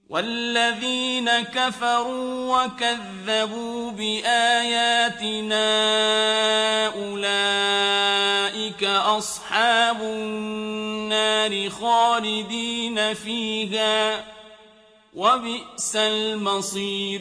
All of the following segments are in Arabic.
والذين كفروا وكذبوا بآياتنا أولئك أصحاب النار خالدين فيها وبئس المصير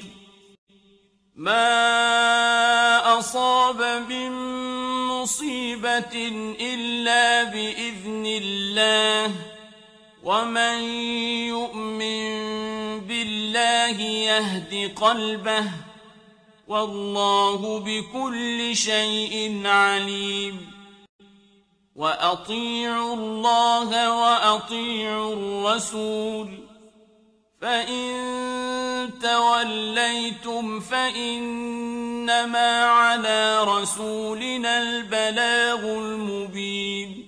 ما أصاب من مصيبة إلا بإذن الله ومن يؤمن بالله يهد قلبه والله بكل شيء عليم وأطيعوا الله وأطيعوا الرسول فإن توليتم فإنما على رسولنا البلاغ المبين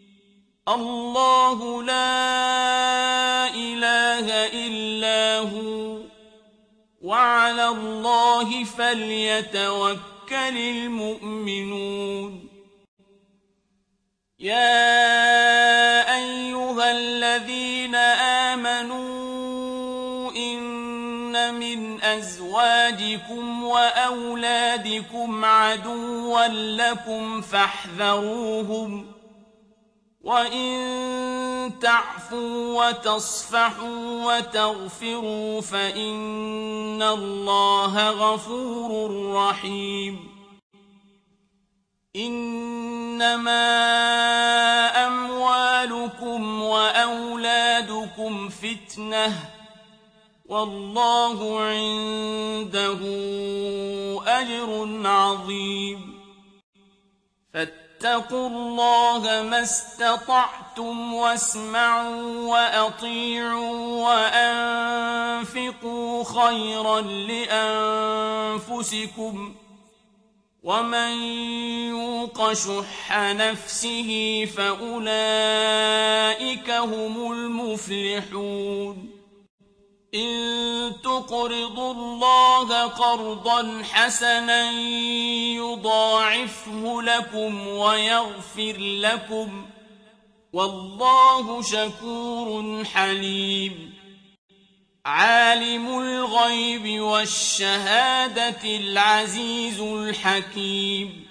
الله لا إله إلا هو وعلى الله فليتوكل المؤمنون يا أيها الذين آمنوا إن من أزواجكم وأولادكم عدوا لكم فاحذروهم وإن تعفوا وتصفحوا وتغفروا فإن الله غفور رحيم إنما أموالكم وأولادكم فتنة والله عنده أجر عظيم فاتقوا الله ما استطعتم واسمعوا وأطيعوا وأنفقوا خيرا لأنفسكم ومن يوق شح نفسه فأولئك هم المفلحون إن تقرضوا الله قرضا حسنا يضاعفه لكم ويغفر لكم والله شكور حليم عالم الغيب والشهادة العزيز الحكيم